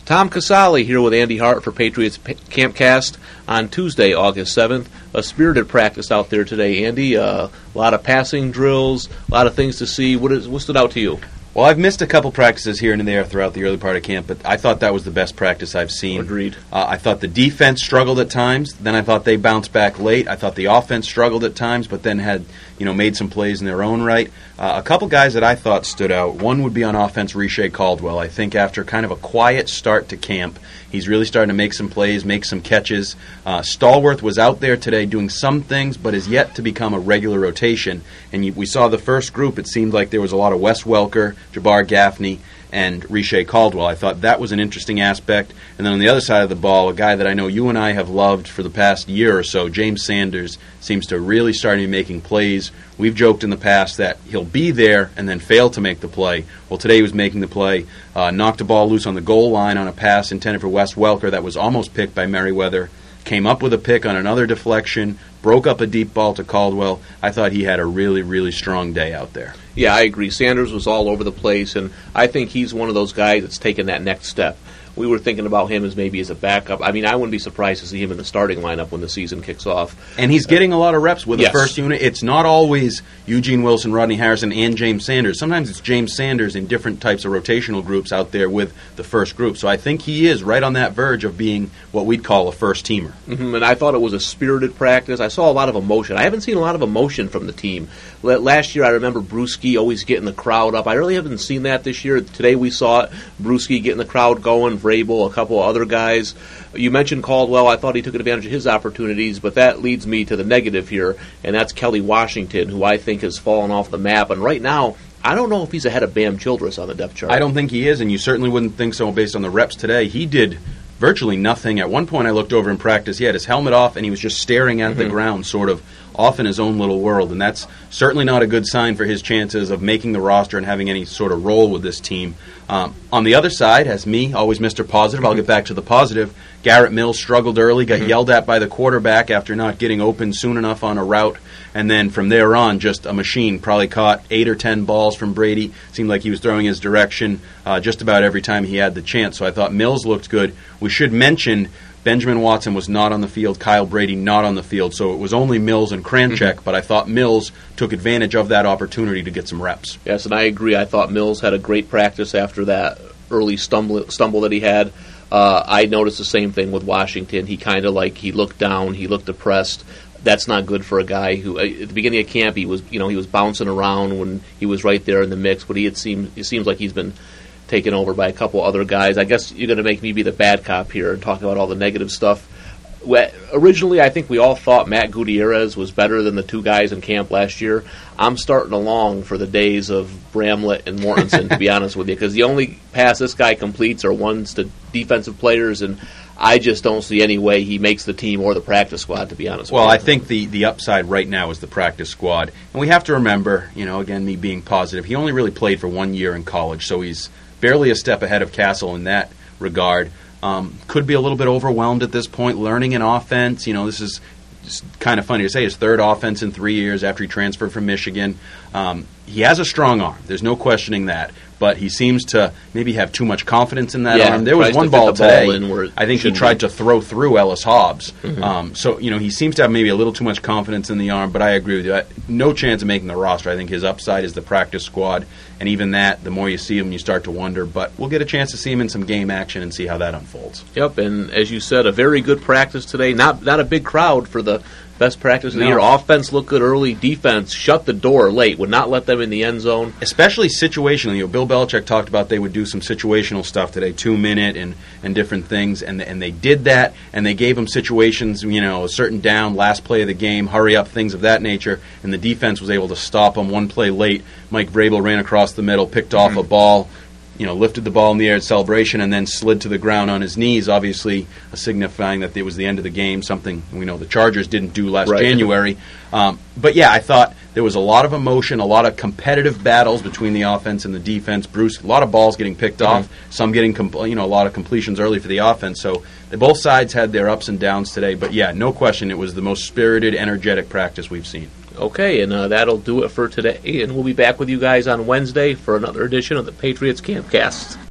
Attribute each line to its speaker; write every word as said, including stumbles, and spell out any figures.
Speaker 1: Tom Casale here with Andy Hart for Patriots Campcast on Tuesday, August seventh. A spirited practice out there today, Andy. Uh, a lot of passing drills, a lot of things to see. What, is, what stood out to you?
Speaker 2: Well, I've missed a couple practices here and there throughout the early part of camp, but I thought that was the best practice I've seen.
Speaker 1: Agreed.
Speaker 2: Uh, I thought the defense struggled at times. Then I thought they bounced back late. I thought the offense struggled at times, but then had you know made some plays in their own right. Uh, a couple guys that I thought stood out. One would be on offense, Riche Caldwell. I think after kind of a quiet start to camp, he's really starting to make some plays, make some catches. Uh, Stallworth was out there today doing some things, but is yet to become a regular rotation. And you, we saw the first group, it seemed like there was a lot of Wes Welker, Jabbar Gaffney, and Riche Caldwell. I thought that was an interesting aspect. And then on the other side of the ball, a guy that I know you and I have loved for the past year or so, James Sanders, seems to really start to be making plays. We've joked in the past that he'll be there and then fail to make the play. Well, today he was making the play, uh, knocked a ball loose on the goal line on a pass intended for Wes Welker that was almost picked by Merriweather, came up with a pick on another deflection, broke up a deep ball to Caldwell. I thought he had a really, really strong day out there.
Speaker 1: Yeah, I agree. Sanders was all over the place, and I think he's one of those guys that's taken that next step. We were thinking about him as maybe as a backup. I mean, I wouldn't be surprised to see him in the starting lineup when the season kicks off.
Speaker 2: And he's getting a lot of reps with
Speaker 1: yes.
Speaker 2: the first unit. It's not always Eugene Wilson, Rodney Harrison, and James Sanders. Sometimes it's James Sanders in different types of rotational groups out there with the first group. So I think he is right on that verge of being what we'd call a first-teamer.
Speaker 1: Mm-hmm. And I thought it was a spirited practice. I saw a lot of emotion. I haven't seen a lot of emotion from the team. Last year, I remember Bruschi always getting the crowd up. I really haven't seen that this year. Today we saw it. Bruschi getting the crowd going, Vrabel, a couple of other guys. You mentioned Caldwell. I thought he took advantage of his opportunities, but that leads me to the negative here, and that's Kelly Washington, who I think has fallen off the map. And right now, I don't know if he's ahead of Bam Childress on the depth chart.
Speaker 2: I don't think he is, and you certainly wouldn't think so based on the reps today. He did virtually nothing. At one point I looked over in practice, he had his helmet off, and he was just staring at mm-hmm. the ground, sort of off in his own little world, and that's certainly not a good sign for his chances of making the roster and having any sort of role with this team. Um, on the other side, as me, always Mister Positive, I'll get back to the positive. Garrett Mills struggled early, got mm-hmm. yelled at by the quarterback after not getting open soon enough on a route, and then from there on, just a machine. Probably caught eight or ten balls from Brady. Seemed like he was throwing his direction uh, just about every time he had the chance, so I thought Mills looked good. We should mention Benjamin Watson was not on the field, Kyle Brady not on the field, so it was only Mills and Kranchek, mm-hmm. but I thought Mills took advantage of that opportunity to get some reps.
Speaker 1: Yes, and I agree. I thought Mills had a great practice after that early stumble, stumble that he had. Uh, I noticed the same thing with Washington. He kind of like, he looked down, he looked depressed. That's not good for a guy who, at the beginning of camp, he was, you know, he was bouncing around when he was right there in the mix, but he had seemed, it seems like he's been taken over by a couple other guys. I guess you're going to make me be the bad cop here and talk about all the negative stuff. Originally, I think we all thought Matt Gutierrez was better than the two guys in camp last year. I'm starting along for the days of Bramlett and Mortensen, to be honest with you, because the only pass this guy completes are ones to defensive players, and I just don't see any way he makes the team or the practice squad, to be honest
Speaker 2: well,
Speaker 1: with you.
Speaker 2: Well, I think the, the upside right now is the practice squad. And we have to remember, you know, again, me being positive, he only really played for one year in college, so he's barely a step ahead of Castle in that regard. Um, could be a little bit overwhelmed at this point, learning an offense. You know, this is kind of funny to say, his third offense in three years after he transferred from Michigan. Um, he has a strong arm. There's no questioning that. But he seems to maybe have too much confidence in that
Speaker 1: yeah,
Speaker 2: arm. There was one
Speaker 1: to
Speaker 2: ball today,
Speaker 1: ball
Speaker 2: I think he tried
Speaker 1: be.
Speaker 2: to throw through Ellis Hobbs.
Speaker 1: Mm-hmm.
Speaker 2: Um, so, you know, he seems to have maybe a little too much confidence in the arm, but I agree with you. No chance of making the roster. I think his upside is the practice squad, and even that, the more you see him, you start to wonder. But we'll get a chance to see him in some game action and see how that unfolds.
Speaker 1: Yep, and as you said, a very good practice today. Not not a big crowd for the best practice of the
Speaker 2: no.
Speaker 1: year. Offense looked good early. Defense shut the door late, would not let them in the end zone.
Speaker 2: Especially situationally. You know, Bill Belichick talked about they would do some situational stuff today, two-minute and, and different things, and and they did that, and they gave them situations, you know, a certain down, last play of the game, hurry up, things of that nature, and the defense was able to stop them one play late. Mike Vrabel ran across the middle, picked off mm-hmm. a ball, you know, lifted the ball in the air at celebration and then slid to the ground on his knees, obviously signifying that it was the end of the game, something we know the Chargers didn't do last
Speaker 1: right.
Speaker 2: January. Um, but, yeah, I thought there was a lot of emotion, a lot of competitive battles between the offense and the defense. Bruce, a lot of balls getting picked mm-hmm. off, some getting, compl- you know, a lot of completions early for the offense. So they, both sides had their ups and downs today. But, yeah, no question, it was the most spirited, energetic practice we've seen.
Speaker 1: Okay, and uh, that'll do it for today. And we'll be back with you guys on Wednesday for another edition of the Patriots Campcast.